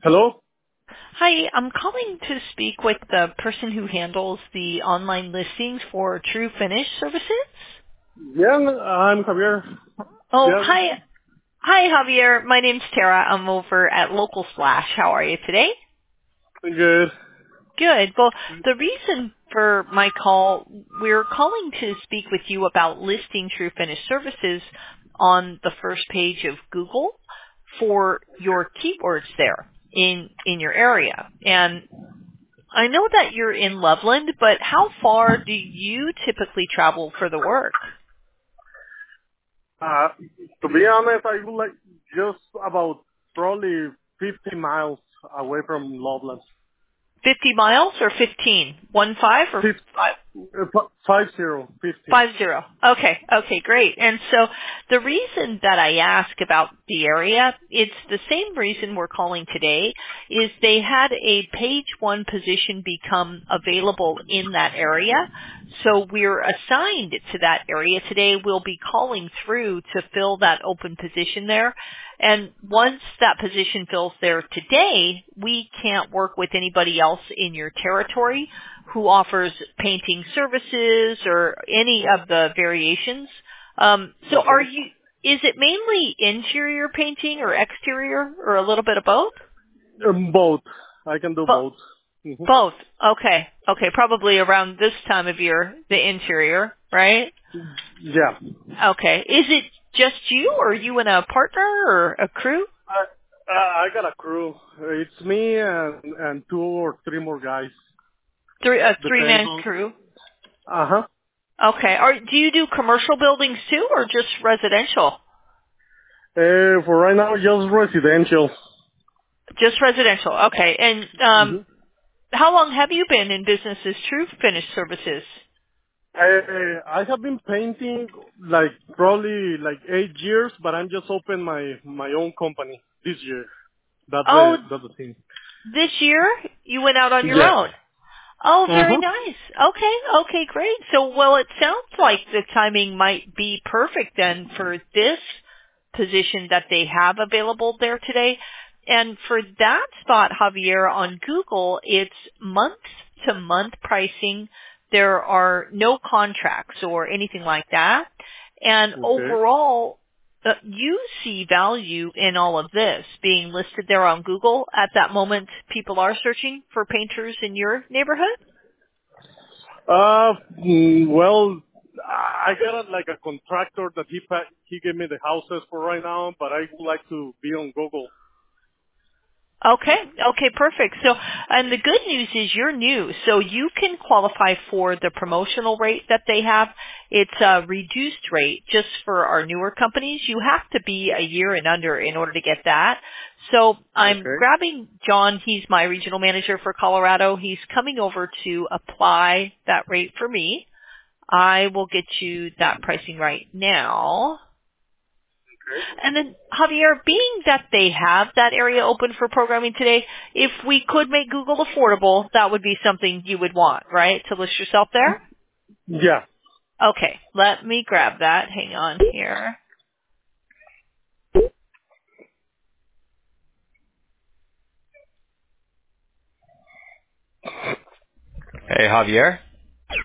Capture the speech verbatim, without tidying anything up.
Hello? Hi, I'm calling to speak with the person who handles the online listings for True Finish services. Yeah, I'm Javier. Oh, Yeah, hi. Hi, Javier. My name's Tara. I'm over at Local Splash. How are you today? good. Good. Well, the reason for my call, we're calling to speak with you about listing True Finish services on the first page of Google for your keywords there in in your area. And I know that you're in Loveland, but how far do you typically travel for the work? Uh, to be honest, I would like just about probably fifty miles away from Loveland. fifty miles or fifteen? One five or Fif- five? uh, fi- five zero, fifty. Five zero. Okay, okay, great. And so the reason that I ask about the area, it's the same reason we're calling today, is they had a page one position become available in that area. So we're assigned to that area today. We'll be calling through to fill that open position there. And once that position fills there today, we can't work with anybody else in your territory who offers painting services or any of the variations. Um, so are Okay. you, is it mainly interior painting or exterior or a little bit of both? Um, both. I can do Bo- both. hmm both. Okay. Okay. Probably around this time of year, the interior, right? Yeah. Okay. Is it just you or you and a partner or a crew? I, I I got a crew. It's me and, and two or three more guys. Three, a Depends three-man on. crew. Uh-huh. Okay. Are, do you do commercial buildings too or just residential? Uh, for right now, just residential. Just residential. Okay. And um, how long have you been in business as True Finish Services? I I have been painting like probably like eight years, but I'm just open my my own company this year. That's Oh, the that's the thing. this year you went out on your Yeah. own. Oh, very Mhm. nice. Okay, okay, great. So, well, it sounds like the timing might be perfect then for this position that they have available there today. And for that spot, Javier, on Google, it's month to month pricing. There are no contracts or anything like that. And Okay. overall, uh, you see value in all of this being listed there on Google at that moment people are searching for painters in your neighborhood? Uh, mm, well, I got a, like a contractor that he pa- he gave me the houses for right now, but I would like to be on Google. Okay, okay, perfect. So, and the good news is you're new, so you can qualify for the promotional rate that they have. It's a reduced rate just for our newer companies. You have to be a year and under in order to get that. So I'm Okay. grabbing John. He's my regional manager for Colorado. He's coming over to apply that rate for me. I will get you that pricing right now. And then, Javier, being that they have that area open for programming today, if we could make Google affordable, that would be something you would want, right, to list yourself there? Yeah. Okay, let me grab that. Hang on here. Hey, Javier.